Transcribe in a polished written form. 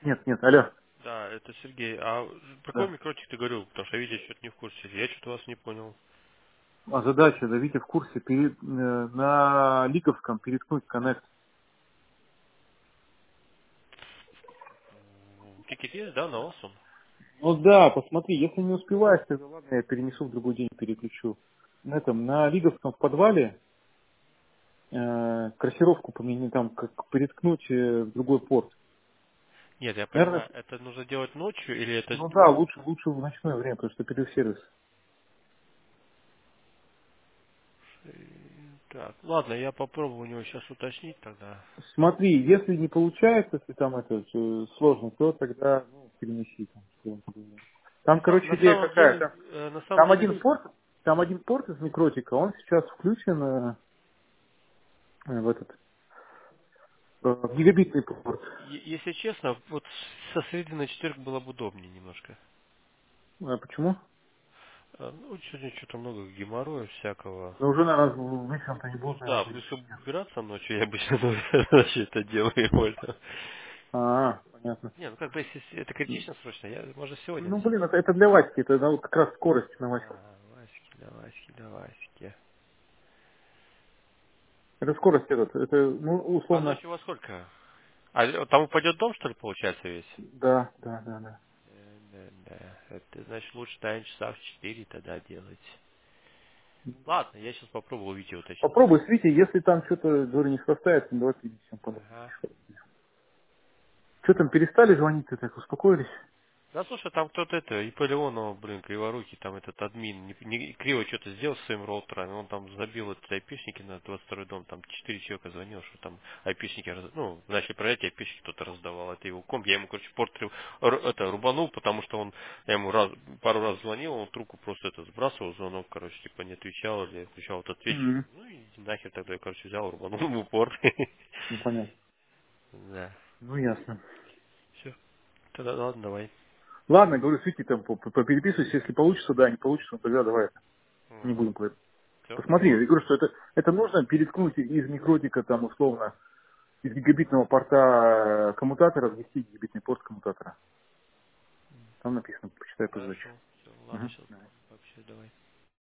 Нет, алло. Да, это Сергей. А про какой Да. микротик ты говорил? Потому что я видел, что-то не в курсе. Я что-то вас не понял. А задача, да, Витя в курсе, на Лиговском переткнуть коннект. Тикет есть, да, на Awesome? Ну да, посмотри, если не успеваешь, то ладно, я перенесу в другой день, переключу. На Лиговском в подвале красировку поменять, там, как переткнуть в другой порт. Нет, я Наверное, понимаю, это нужно делать ночью или это... ну да, лучше в ночное время, потому что пересервис. Так, ладно, я попробую у него сейчас уточнить тогда. Смотри, если не получается, если там это сложно, то тогда перенеси там. Что он говорит. Там, короче, идея какая? На самом Там деле, один порт, там один порт из микротика, он сейчас включен в этот в гигабитный порт. если честно, вот со среды на четверг было бы удобнее немножко. А почему? Ну, сегодня что-то много геморроя всякого. Ну уже, наверное, вечером-то не Плюс, будут, наверное, да, будут. плюс убираться ночью, я обычно ночью это делаю. Вольно. Понятно. Не, ну как бы, если это критично срочно, можно сегодня Ну, начать. блин, это для Васьки, это как раз скорость на Ваську. Ваське. Это скорость это, А условно, ночью во сколько? А там упадет дом, что ли, получается, весь? да. Да. Это значит лучше, наверное, часа в 4 тогда делать. Ладно, я сейчас попробую Вите уточнить. Попробуй с Витей, если там что-то, говорю, не срастается, давай перенесем подумаем. Ага. Что там, перестали звонить-то так, успокоились? Да слушай, там кто-то это, и по Леонову, блин, Криворукий, там этот админ, криво что-то сделал с своим роутером, он там забил эти айпишники на 22-й дом, там 4 человека звонил, что там айпишники, начали проверять, айпишники кто-то раздавал, это его комп, я ему, короче, порт рубанул, потому что я ему пару раз звонил, он трубку просто это сбрасывал, звонок, короче, типа не отвечал, или отвечал, вот отвечу, Мгм. ну и нахер тогда я, короче, взял, рубанул ему порт. Ну, понятно. Да, Ну, ясно. все, тогда ладно, давай. Ладно, говорю, с Витей там попереписывайся, если получится, да, не получится, ну, тогда давай не будем Все, Посмотри, я говорю, что это нужно переткнуть из микротика, там, условно, из гигабитного порта коммутатора ввести гигабитный порт коммутатора. Там написано, почитай по задаче. хорошо, все, ладно, сейчас Мгм. вообще давай.